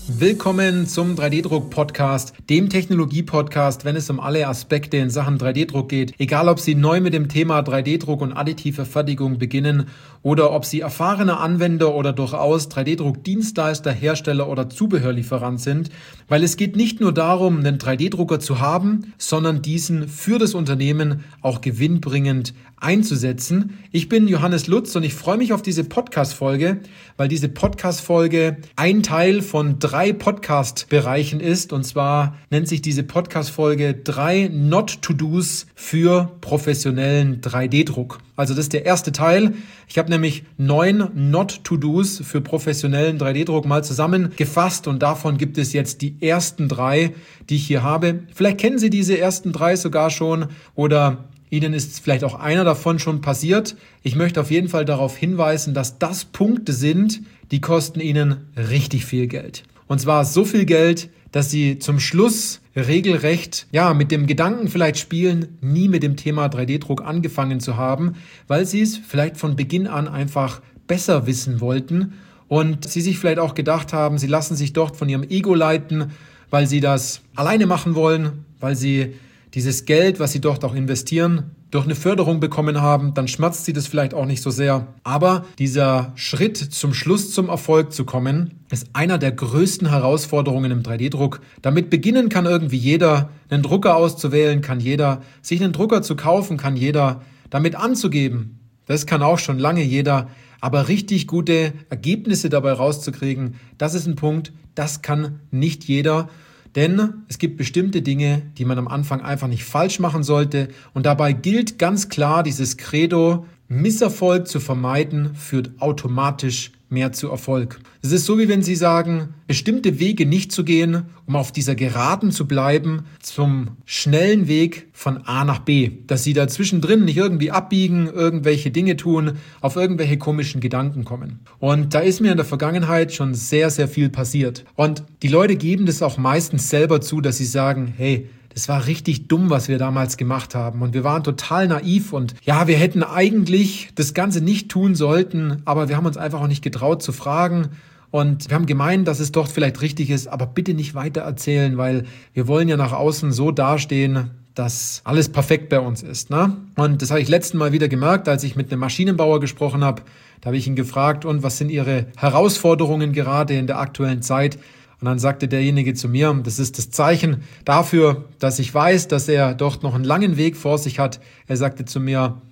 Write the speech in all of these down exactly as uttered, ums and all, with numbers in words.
Willkommen zum drei D-Druck-Podcast, dem Technologie-Podcast, wenn es um alle Aspekte in Sachen drei D-Druck geht. Egal, ob Sie neu mit dem Thema drei D-Druck und additive Fertigung beginnen oder ob Sie erfahrene Anwender oder durchaus drei D-Druck-Dienstleister, Hersteller oder Zubehörlieferant sind. Weil es geht nicht nur darum, einen drei D-Drucker zu haben, sondern diesen für das Unternehmen auch gewinnbringend einzusetzen. Ich bin Johannes Lutz und ich freue mich auf diese Podcast-Folge, weil diese Podcast-Folge ein Teil von drei Podcast-Bereichen ist. Und zwar nennt sich diese Podcast-Folge drei Not-to-Dos für professionellen drei D-Druck. Also das ist der erste Teil. Ich habe nämlich neun Not-to-Dos für professionellen drei D-Druck mal zusammengefasst und davon gibt es jetzt die ersten drei, die ich hier habe. Vielleicht kennen Sie diese ersten drei sogar schon oder Ihnen ist vielleicht auch einer davon schon passiert. Ich möchte auf jeden Fall darauf hinweisen, dass das Punkte sind, die kosten Ihnen richtig viel Geld. Und zwar so viel Geld, dass Sie zum Schluss regelrecht, ja, mit dem Gedanken vielleicht spielen, nie mit dem Thema drei D-Druck angefangen zu haben, weil Sie es vielleicht von Beginn an einfach besser wissen wollten und Sie sich vielleicht auch gedacht haben, Sie lassen sich dort von Ihrem Ego leiten, weil Sie das alleine machen wollen, weil Sie dieses Geld, was Sie dort auch investieren, durch eine Förderung bekommen haben, dann schmerzt Sie das vielleicht auch nicht so sehr. Aber dieser Schritt zum Schluss zum Erfolg zu kommen, ist einer der größten Herausforderungen im drei D-Druck. Damit beginnen kann irgendwie jeder, einen Drucker auszuwählen, kann jeder, sich einen Drucker zu kaufen, kann jeder, damit anzugeben. Das kann auch schon lange jeder. Aber richtig gute Ergebnisse dabei rauszukriegen, das ist ein Punkt, das kann nicht jeder. Denn es gibt bestimmte Dinge, die man am Anfang einfach nicht falsch machen sollte. Und dabei gilt ganz klar dieses Credo, Misserfolg zu vermeiden, führt automatisch mehr zu Erfolg. Es ist so, wie wenn Sie sagen, bestimmte Wege nicht zu gehen, um auf dieser Geraden zu bleiben, zum schnellen Weg von A nach B. Dass Sie da zwischendrin nicht irgendwie abbiegen, irgendwelche Dinge tun, auf irgendwelche komischen Gedanken kommen. Und da ist mir in der Vergangenheit schon sehr, sehr viel passiert. Und die Leute geben das auch meistens selber zu, dass sie sagen, hey, das war richtig dumm, was wir damals gemacht haben und wir waren total naiv und ja, wir hätten eigentlich das Ganze nicht tun sollten, aber wir haben uns einfach auch nicht getraut zu fragen und wir haben gemeint, dass es doch vielleicht richtig ist, aber bitte nicht weiter erzählen, weil wir wollen ja nach außen so dastehen, dass alles perfekt bei uns ist, ne? Und das habe ich letzten Mal wieder gemerkt, als ich mit einem Maschinenbauer gesprochen habe, da habe ich ihn gefragt, und was sind Ihre Herausforderungen gerade in der aktuellen Zeit? Und dann sagte derjenige zu mir, das ist das Zeichen dafür, dass ich weiß, dass er dort noch einen langen Weg vor sich hat. Er sagte zu mir,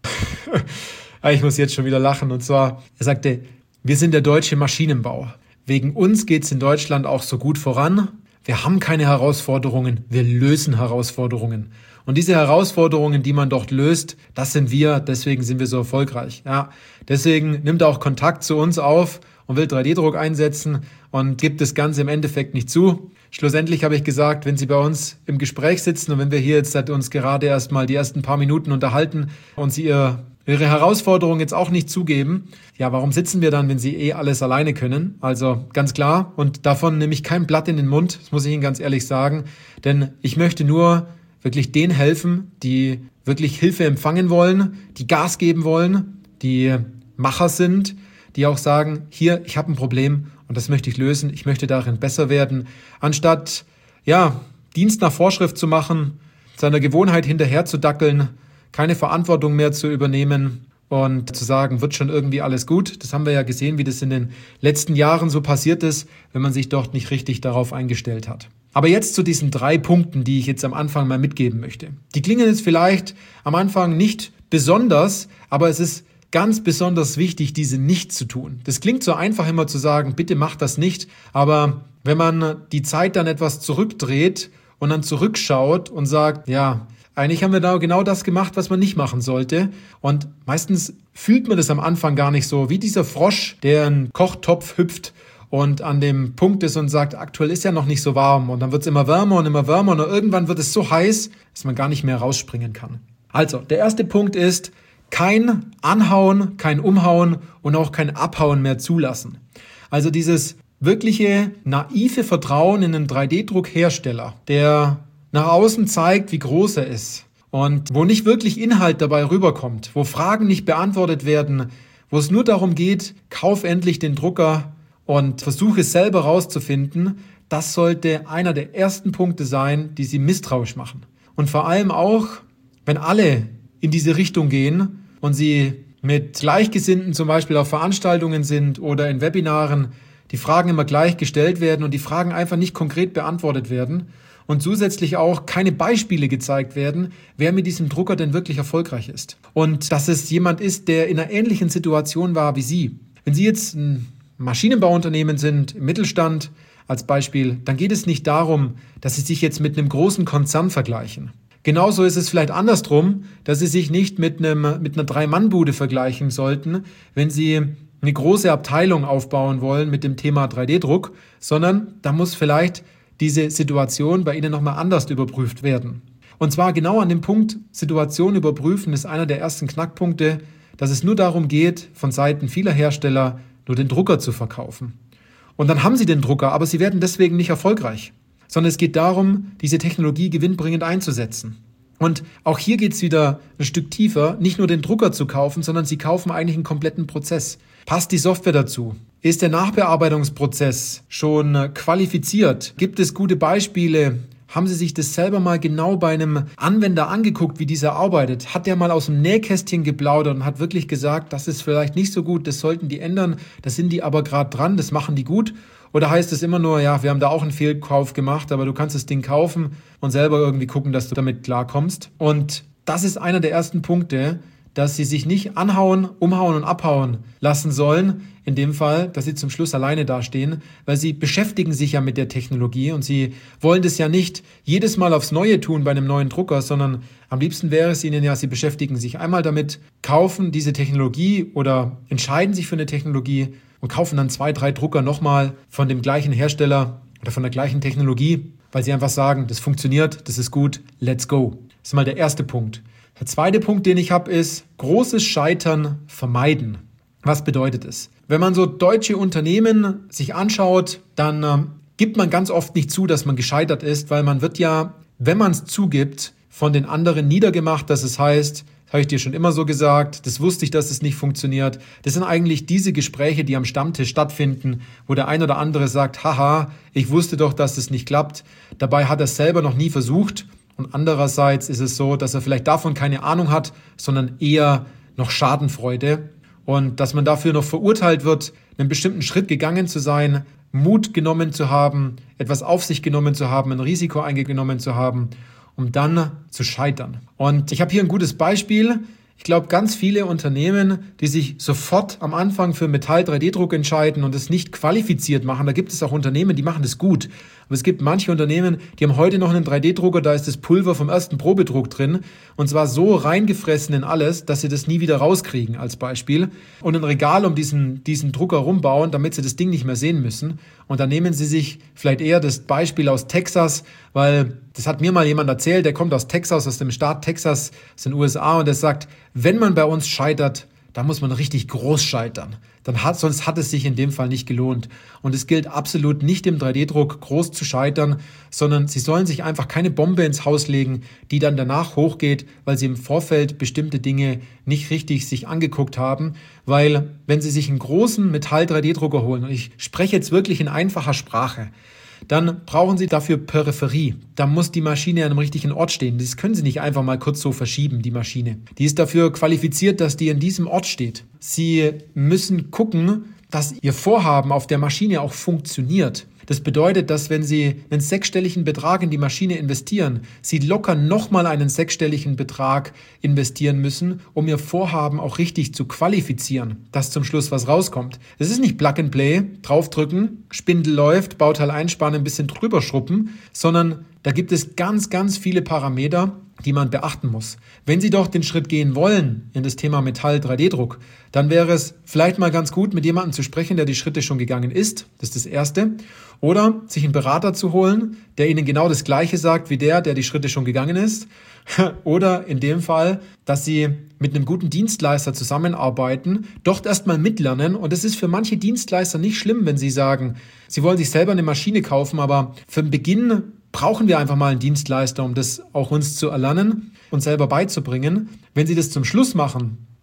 ich muss jetzt schon wieder lachen, und zwar, er sagte, wir sind der deutsche Maschinenbau. Wegen uns geht's in Deutschland auch so gut voran. Wir haben keine Herausforderungen, wir lösen Herausforderungen. Und diese Herausforderungen, die man dort löst, das sind wir, deswegen sind wir so erfolgreich. Ja, deswegen nimmt er auch Kontakt zu uns auf und will drei D-Druck einsetzen und gibt das Ganze im Endeffekt nicht zu. Schlussendlich habe ich gesagt, wenn Sie bei uns im Gespräch sitzen und wenn wir hier jetzt seit uns gerade erst mal die ersten paar Minuten unterhalten und Sie ihr, Ihre Herausforderung jetzt auch nicht zugeben, ja, warum sitzen wir dann, wenn Sie eh alles alleine können? Also ganz klar, und davon nehme ich kein Blatt in den Mund, das muss ich Ihnen ganz ehrlich sagen, denn ich möchte nur wirklich denen helfen, die wirklich Hilfe empfangen wollen, die Gas geben wollen, die Macher sind, die auch sagen, hier, ich habe ein Problem und das möchte ich lösen, ich möchte darin besser werden, anstatt ja Dienst nach Vorschrift zu machen, seiner Gewohnheit hinterher zu dackeln, keine Verantwortung mehr zu übernehmen und zu sagen, wird schon irgendwie alles gut. Das haben wir ja gesehen, wie das in den letzten Jahren so passiert ist, wenn man sich dort nicht richtig darauf eingestellt hat. Aber jetzt zu diesen drei Punkten, die ich jetzt am Anfang mal mitgeben möchte. Die klingen jetzt vielleicht am Anfang nicht besonders, aber es ist ganz besonders wichtig, diese nicht zu tun. Das klingt so einfach immer zu sagen, bitte mach das nicht, aber wenn man die Zeit dann etwas zurückdreht und dann zurückschaut und sagt, ja, eigentlich haben wir da genau das gemacht, was man nicht machen sollte. Und meistens fühlt man das am Anfang gar nicht so, wie dieser Frosch, der einen Kochtopf hüpft und an dem Punkt ist und sagt, aktuell ist ja noch nicht so warm und dann wird es immer wärmer und immer wärmer und irgendwann wird es so heiß, dass man gar nicht mehr rausspringen kann. Also, der erste Punkt ist, kein Anhauen, kein Umhauen und auch kein Abhauen mehr zulassen. Also dieses wirkliche naive Vertrauen in einen drei D-Druckhersteller, der nach außen zeigt, wie groß er ist und wo nicht wirklich Inhalt dabei rüberkommt, wo Fragen nicht beantwortet werden, wo es nur darum geht, kauf endlich den Drucker und versuche es selber rauszufinden, das sollte einer der ersten Punkte sein, die Sie misstrauisch machen. Und vor allem auch, wenn alle in diese Richtung gehen und Sie mit Gleichgesinnten zum Beispiel auf Veranstaltungen sind oder in Webinaren, die Fragen immer gleich gestellt werden und die Fragen einfach nicht konkret beantwortet werden und zusätzlich auch keine Beispiele gezeigt werden, wer mit diesem Drucker denn wirklich erfolgreich ist. Und dass es jemand ist, der in einer ähnlichen Situation war wie Sie. Wenn Sie jetzt ein Maschinenbauunternehmen sind, im Mittelstand als Beispiel, dann geht es nicht darum, dass Sie sich jetzt mit einem großen Konzern vergleichen. Genauso ist es vielleicht andersrum, dass Sie sich nicht mit einem, mit einer Drei-Mann-Bude vergleichen sollten, wenn Sie eine große Abteilung aufbauen wollen mit dem Thema drei D Druck, sondern da muss vielleicht diese Situation bei Ihnen nochmal anders überprüft werden. Und zwar genau an dem Punkt, Situation überprüfen ist einer der ersten Knackpunkte, dass es nur darum geht, von Seiten vieler Hersteller nur den Drucker zu verkaufen. Und dann haben Sie den Drucker, aber Sie werden deswegen nicht erfolgreich, sondern es geht darum, diese Technologie gewinnbringend einzusetzen. Und auch hier geht es wieder ein Stück tiefer, nicht nur den Drucker zu kaufen, sondern Sie kaufen eigentlich einen kompletten Prozess. Passt die Software dazu? Ist der Nachbearbeitungsprozess schon qualifiziert? Gibt es gute Beispiele? Haben Sie sich das selber mal genau bei einem Anwender angeguckt, wie dieser arbeitet? Hat der mal aus dem Nähkästchen geplaudert und hat wirklich gesagt, das ist vielleicht nicht so gut, das sollten die ändern, das sind die aber gerade dran, das machen die gut? Oder heißt es immer nur, ja, wir haben da auch einen Fehlkauf gemacht, aber du kannst das Ding kaufen und selber irgendwie gucken, dass du damit klarkommst? Und das ist einer der ersten Punkte, dass Sie sich nicht anhauen, umhauen und abhauen lassen sollen. In dem Fall, dass Sie zum Schluss alleine dastehen, weil Sie beschäftigen sich ja mit der Technologie und Sie wollen das ja nicht jedes Mal aufs Neue tun bei einem neuen Drucker, sondern am liebsten wäre es Ihnen ja, Sie beschäftigen sich einmal damit, kaufen diese Technologie oder entscheiden sich für eine Technologie und kaufen dann zwei, drei Drucker nochmal von dem gleichen Hersteller oder von der gleichen Technologie, weil Sie einfach sagen, das funktioniert, das ist gut, let's go. Das ist mal der erste Punkt. Der zweite Punkt, den ich habe, ist großes Scheitern vermeiden. Was bedeutet es? Wenn man so deutsche Unternehmen sich anschaut, dann äh, gibt man ganz oft nicht zu, dass man gescheitert ist, weil man wird ja, wenn man es zugibt, von den anderen niedergemacht, dass es heißt, das habe ich dir schon immer so gesagt, das wusste ich, dass es nicht funktioniert. Das sind eigentlich diese Gespräche, die am Stammtisch stattfinden, wo der ein oder andere sagt, haha, ich wusste doch, dass es nicht klappt. Dabei hat er es selber noch nie versucht. Und andererseits ist es so, dass er vielleicht davon keine Ahnung hat, sondern eher noch Schadenfreude. Und dass man dafür noch verurteilt wird, einen bestimmten Schritt gegangen zu sein, Mut genommen zu haben, etwas auf sich genommen zu haben, ein Risiko eingenommen zu haben, um dann zu scheitern. Und ich habe hier ein gutes Beispiel. Ich glaube, ganz viele Unternehmen, die sich sofort am Anfang für Metall-drei D Druck entscheiden und es nicht qualifiziert machen, da gibt es auch Unternehmen, die machen das gut. Aber es gibt manche Unternehmen, die haben heute noch einen drei D Drucker, da ist das Pulver vom ersten Probedruck drin und zwar so reingefressen in alles, dass sie das nie wieder rauskriegen als Beispiel und ein Regal um diesen, diesen Drucker rumbauen, damit sie das Ding nicht mehr sehen müssen. Und dann nehmen sie sich vielleicht eher das Beispiel aus Texas, weil das hat mir mal jemand erzählt, der kommt aus Texas, aus dem Staat Texas, aus den U S A und der sagt, wenn man bei uns scheitert, da muss man richtig groß scheitern. Dann hat, sonst hat es sich in dem Fall nicht gelohnt. Und es gilt absolut nicht im drei D Druck groß zu scheitern, sondern Sie sollen sich einfach keine Bombe ins Haus legen, die dann danach hochgeht, weil Sie im Vorfeld bestimmte Dinge nicht richtig sich angeguckt haben. Weil wenn Sie sich einen großen Metall-drei D Drucker holen, und ich spreche jetzt wirklich in einfacher Sprache, dann brauchen Sie dafür Peripherie. Da muss die Maschine an einem richtigen Ort stehen. Das können Sie nicht einfach mal kurz so verschieben, die Maschine. Die ist dafür qualifiziert, dass die an diesem Ort steht. Sie müssen gucken, dass Ihr Vorhaben auf der Maschine auch funktioniert. Das bedeutet, dass wenn Sie einen sechsstelligen Betrag in die Maschine investieren, Sie locker nochmal einen sechsstelligen Betrag investieren müssen, um Ihr Vorhaben auch richtig zu qualifizieren, dass zum Schluss was rauskommt. Das ist nicht Plug and Play, draufdrücken, Spindel läuft, Bauteil einspannen, ein bisschen drüber schruppen, sondern da gibt es ganz, ganz viele Parameter, die man beachten muss. Wenn Sie doch den Schritt gehen wollen in das Thema Metall-drei D Druck, dann wäre es vielleicht mal ganz gut, mit jemandem zu sprechen, der die Schritte schon gegangen ist. Das ist das Erste. Oder sich einen Berater zu holen, der Ihnen genau das Gleiche sagt wie der, der die Schritte schon gegangen ist. Oder in dem Fall, dass Sie mit einem guten Dienstleister zusammenarbeiten, dort erstmal mitlernen. Und es ist für manche Dienstleister nicht schlimm, wenn Sie sagen, Sie wollen sich selber eine Maschine kaufen, aber für den Beginn brauchen wir einfach mal einen Dienstleister, um das auch uns zu erlernen und selber beizubringen. Wenn Sie das zum Schluss machen,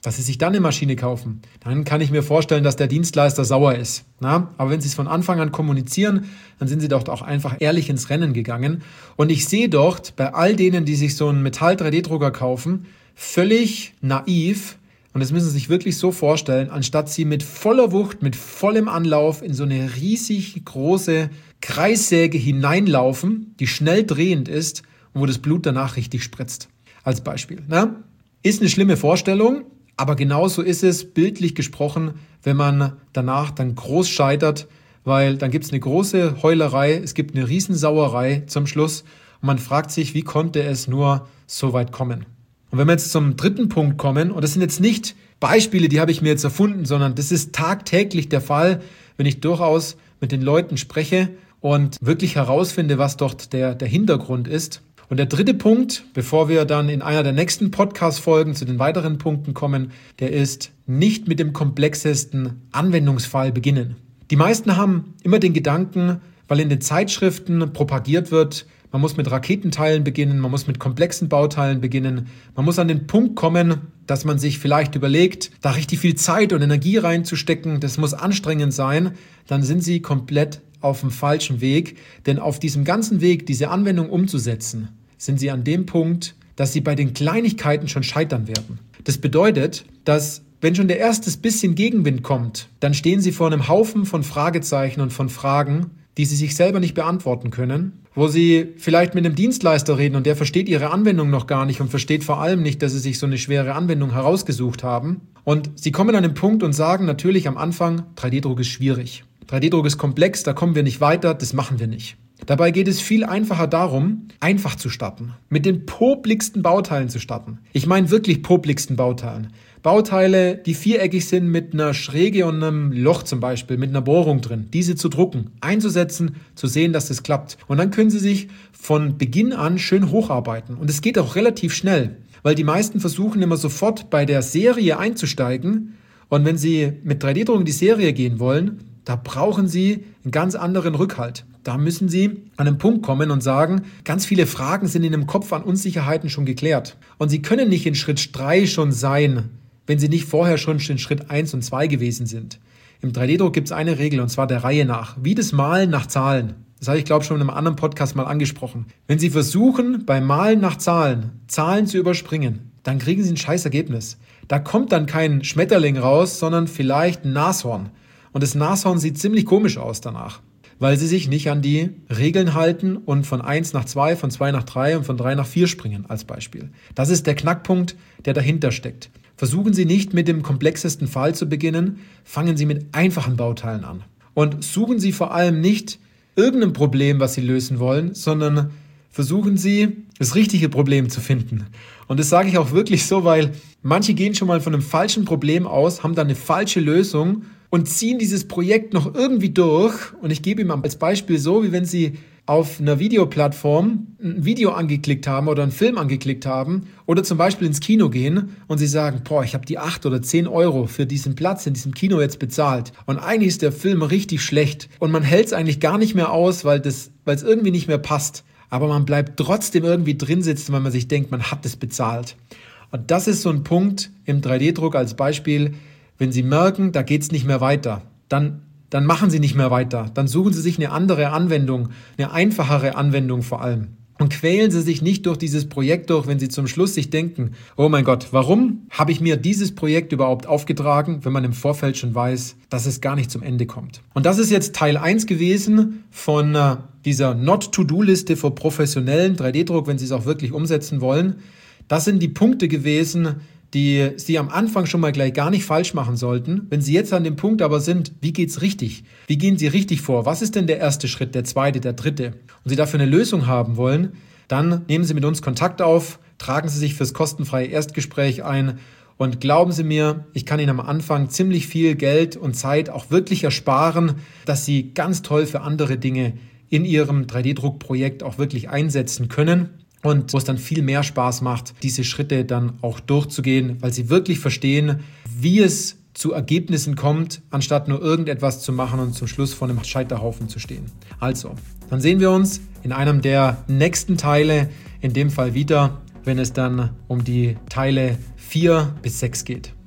dass Sie sich dann eine Maschine kaufen, dann kann ich mir vorstellen, dass der Dienstleister sauer ist. Na? Aber wenn Sie es von Anfang an kommunizieren, dann sind Sie doch auch einfach ehrlich ins Rennen gegangen. Und ich sehe dort bei all denen, die sich so einen Metall-drei D Drucker kaufen, völlig naiv, und das müssen Sie sich wirklich so vorstellen, anstatt Sie mit voller Wucht, mit vollem Anlauf in so eine riesig große Kreissäge hineinlaufen, die schnell drehend ist und wo das Blut danach richtig spritzt. Als Beispiel. Ne? Ist eine schlimme Vorstellung, aber genauso ist es, bildlich gesprochen, wenn man danach dann groß scheitert, weil dann gibt es eine große Heulerei, es gibt eine Riesensauerei zum Schluss und man fragt sich, wie konnte es nur so weit kommen? Und wenn wir jetzt zum dritten Punkt kommen, und das sind jetzt nicht Beispiele, die habe ich mir jetzt erfunden, sondern das ist tagtäglich der Fall, wenn ich durchaus mit den Leuten spreche und wirklich herausfinde, was dort der, der Hintergrund ist. Und der dritte Punkt, bevor wir dann in einer der nächsten Podcast-Folgen zu den weiteren Punkten kommen, der ist, nicht mit dem komplexesten Anwendungsfall beginnen. Die meisten haben immer den Gedanken, weil in den Zeitschriften propagiert wird, man muss mit Raketenteilen beginnen, man muss mit komplexen Bauteilen beginnen, man muss an den Punkt kommen, dass man sich vielleicht überlegt, da richtig viel Zeit und Energie reinzustecken, das muss anstrengend sein, dann sind sie komplett auf dem falschen Weg, denn auf diesem ganzen Weg, diese Anwendung umzusetzen, sind sie an dem Punkt, dass sie bei den Kleinigkeiten schon scheitern werden. Das bedeutet, dass wenn schon der erste bisschen Gegenwind kommt, dann stehen sie vor einem Haufen von Fragezeichen und von Fragen, die sie sich selber nicht beantworten können, wo sie vielleicht mit einem Dienstleister reden und der versteht ihre Anwendung noch gar nicht und versteht vor allem nicht, dass sie sich so eine schwere Anwendung herausgesucht haben. Und sie kommen an den Punkt und sagen natürlich am Anfang, drei D Druck ist schwierig. drei D Druck ist komplex, da kommen wir nicht weiter, das machen wir nicht. Dabei geht es viel einfacher darum, einfach zu starten, mit den popligsten Bauteilen zu starten. Ich meine wirklich popligsten Bauteilen. Bauteile, die viereckig sind mit einer Schräge und einem Loch zum Beispiel, mit einer Bohrung drin, diese zu drucken, einzusetzen, zu sehen, dass das klappt. Und dann können Sie sich von Beginn an schön hocharbeiten. Und es geht auch relativ schnell, weil die meisten versuchen immer sofort bei der Serie einzusteigen. Und wenn Sie mit drei D Druck in die Serie gehen wollen, da brauchen Sie einen ganz anderen Rückhalt. Da müssen Sie an einen Punkt kommen und sagen, ganz viele Fragen sind in Ihrem Kopf an Unsicherheiten schon geklärt. Und Sie können nicht in Schritt drei schon sein, wenn Sie nicht vorher schon in Schritt eins und zwei gewesen sind. Im drei D Druck gibt es eine Regel, und zwar der Reihe nach. Wie das Malen nach Zahlen. Das habe ich, glaube ich, schon in einem anderen Podcast mal angesprochen. Wenn Sie versuchen, beim Malen nach Zahlen, Zahlen zu überspringen, dann kriegen Sie ein scheiß Ergebnis. Da kommt dann kein Schmetterling raus, sondern vielleicht ein Nashorn. Und das Nashorn sieht ziemlich komisch aus danach, weil Sie sich nicht an die Regeln halten und von eins nach zwei, von zwei nach drei und von drei nach vier springen als Beispiel. Das ist der Knackpunkt, der dahinter steckt. Versuchen Sie nicht mit dem komplexesten Fall zu beginnen, fangen Sie mit einfachen Bauteilen an. Und suchen Sie vor allem nicht irgendein Problem, was Sie lösen wollen, sondern versuchen Sie, das richtige Problem zu finden. Und das sage ich auch wirklich so, weil manche gehen schon mal von einem falschen Problem aus, haben dann eine falsche Lösung und ziehen dieses Projekt noch irgendwie durch. Und ich gebe ihm als Beispiel so, wie wenn Sie auf einer Videoplattform ein Video angeklickt haben oder einen Film angeklickt haben oder zum Beispiel ins Kino gehen und Sie sagen, boah, ich habe die acht oder zehn Euro für diesen Platz in diesem Kino jetzt bezahlt und eigentlich ist der Film richtig schlecht und man hält es eigentlich gar nicht mehr aus, weil das, weil es irgendwie nicht mehr passt. Aber man bleibt trotzdem irgendwie drin sitzen, weil man sich denkt, man hat es bezahlt. Und das ist so ein Punkt im drei D Druck als Beispiel, wenn Sie merken, da geht es nicht mehr weiter, dann dann machen Sie nicht mehr weiter. Dann suchen Sie sich eine andere Anwendung, eine einfachere Anwendung vor allem. Und quälen Sie sich nicht durch dieses Projekt durch, wenn Sie zum Schluss sich denken, oh mein Gott, warum habe ich mir dieses Projekt überhaupt aufgetragen, wenn man im Vorfeld schon weiß, dass es gar nicht zum Ende kommt. Und das ist jetzt Teil eins gewesen von äh, dieser Not-to-Do-Liste für professionellen drei D Druck, wenn Sie es auch wirklich umsetzen wollen. Das sind die Punkte gewesen, die Sie am Anfang schon mal gleich gar nicht falsch machen sollten. Wenn Sie jetzt an dem Punkt aber sind, wie geht's richtig? Wie gehen Sie richtig vor? Was ist denn der erste Schritt, der zweite, der dritte? Und Sie dafür eine Lösung haben wollen, dann nehmen Sie mit uns Kontakt auf, tragen Sie sich fürs kostenfreie Erstgespräch ein und glauben Sie mir, ich kann Ihnen am Anfang ziemlich viel Geld und Zeit auch wirklich ersparen, dass Sie ganz toll für andere Dinge in Ihrem drei D Druck Projekt auch wirklich einsetzen können. Und wo es dann viel mehr Spaß macht, diese Schritte dann auch durchzugehen, weil Sie wirklich verstehen, wie es zu Ergebnissen kommt, anstatt nur irgendetwas zu machen und zum Schluss vor einem Scheiterhaufen zu stehen. Also, dann sehen wir uns in einem der nächsten Teile, in dem Fall wieder, wenn es dann um die Teile vier bis sechs geht.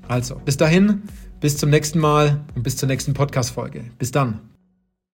Also, bis dahin, bis zum nächsten Mal und bis zur nächsten Podcast-Folge. Bis dann.